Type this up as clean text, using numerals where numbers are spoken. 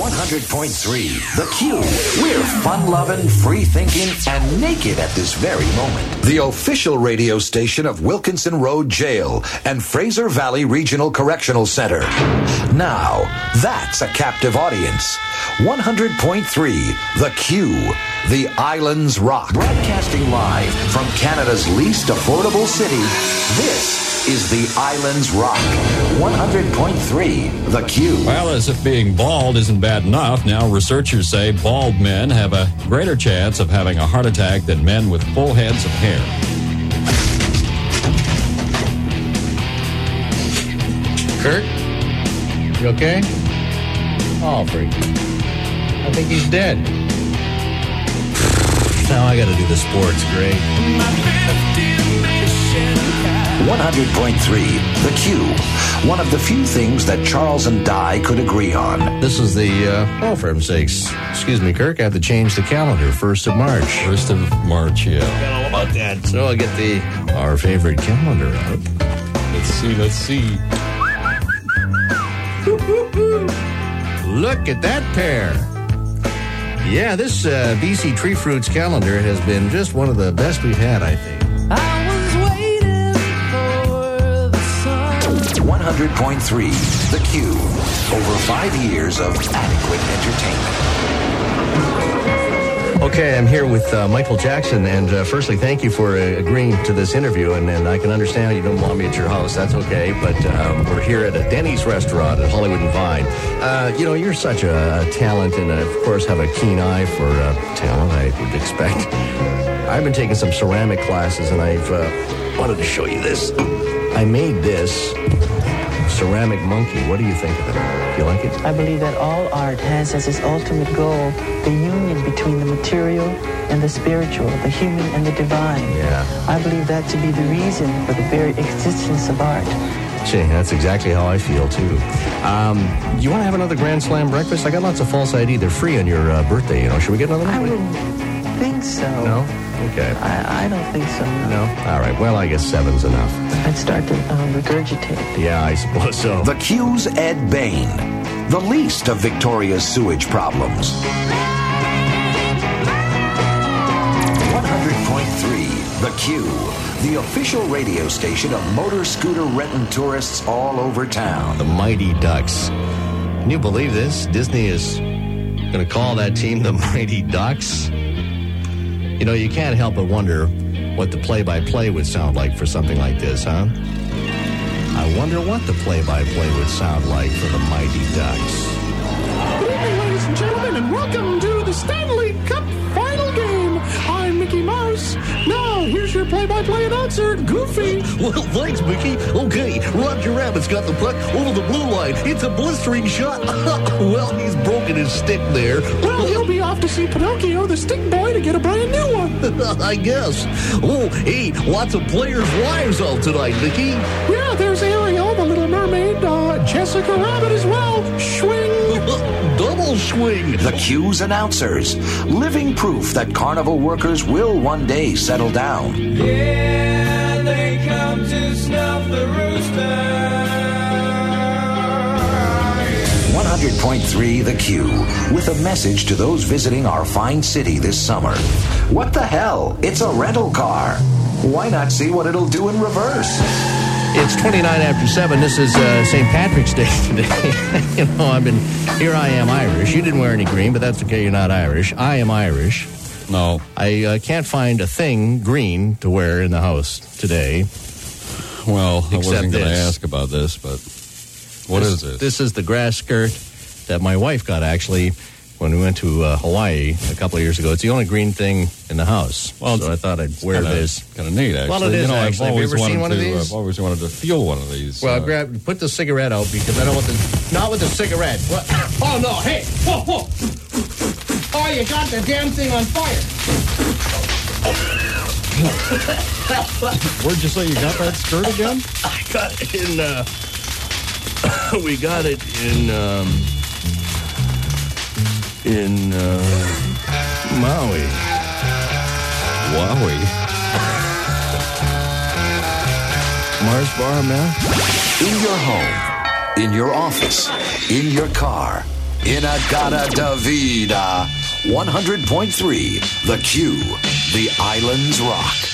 100.3 The Q. We're fun-loving, free-thinking, and naked at this very moment. The official radio station of Wilkinson Road Jail and Fraser Valley Regional Correctional Center. Now, that's a captive audience. 100.3 The Q. The Islands Rock. Broadcasting live from Canada's least affordable city, this is the Islands Rock. 100.3 The Q. Well, as if being bald isn't bad enough, now researchers say bald men have a greater chance of having a heart attack than men with full heads of hair. Kurt? You okay? Oh, freaky. I think he's dead. Now I gotta do the sports, great. 100.3 The Q. One of the few things that Charles and Di could agree on. This is the, for heaven's sakes. Excuse me, Kirk, I have to change the calendar. 1st of March. 1st of March, yeah. Forgot all about that. So I'll get our favorite calendar out. Let's see. Look at that pair. Yeah, this BC Tree Fruits calendar has been just one of the best we've had, I think. I was waiting for the sun. 100.3 The Q. Over 5 years of adequate entertainment. Okay, I'm here with Michael Jackson, and firstly, thank you for agreeing to this interview, and I can understand you don't want me at your house, that's okay, but we're here at a Denny's restaurant at Hollywood and Vine. You're such a talent, and of course have a keen eye for talent, I would expect. I've been taking some ceramic classes, and I've wanted to show you this. I made this ceramic monkey. What do you think of it? Do you like it? I believe that all art has as its ultimate goal the union between the material and the spiritual, the human and the divine. Yeah. I believe that to be the reason for the very existence of art. Gee, that's exactly how I feel, too. You want to have another Grand Slam breakfast? I got lots of false ID. They're free on your birthday, Should we get another one? I wouldn't think so. No? Okay. I don't think so, No? All right. Well, I guess 7's enough. I'd start to regurgitate. Yeah, I suppose so. The Q's Ed Bain. The least of Victoria's sewage problems. 100.3 The Q. The official radio station of motor scooter renting tourists all over town. The Mighty Ducks. Can you believe this? Disney is going to call that team the Mighty Ducks. You can't help but wonder what the play-by-play would sound like for something like this, huh? I wonder what the play-by-play would sound like for the Mighty Ducks. Good evening, ladies and gentlemen, and welcome to the Stanley Cup Final Game. I'm Mickey Mouse. Now, here's your play-by-play announcer, Goofy. Well, thanks, Mickey. Okay, Roger Rabbit's got the puck over the blue line. It's a blistering shot. Well, he's broken his stick there. Well, he'll be off to see Pinocchio, the stick boy, to get a brand new one. I guess. Oh, hey, lots of players' wives out tonight, Mickey. Yeah, there's Ariel, the Little Mermaid, Jessica Rabbit as well. Swing. Double swing. The Q's announcers. Living proof that carnival workers will one day settle down. Yeah, they come to snuff the rooster. 100.3 The Q, with a message to those visiting our fine city this summer. What the hell? It's a rental car. Why not see what it'll do in reverse? It's 29 after 7. This is St. Patrick's Day today. Here I am Irish. You didn't wear any green, but that's okay. You're not Irish. I am Irish. No. I can't find a thing green to wear in the house today. Well, I wasn't going to this. ask about this, but what is it? This is the grass skirt that my wife got, actually, when we went to Hawaii a couple of years ago. It's the only green thing in the house. Well, so I thought I'd wear this. Kind of neat, actually. Well, it is, actually. Have you ever seen one of these? I've always wanted to feel one of these. Well, put the cigarette out, because I don't want the... Not with the cigarette. What? Oh, no. Hey. Whoa, whoa. Oh, you got the damn thing on fire. Where'd you say you got that skirt again? I got it in... we got it in Maui. Wowie. Mars Bar, man. In your home, in your office, in your car. Inagata Davida. 100.3 The Q, the Islands Rock.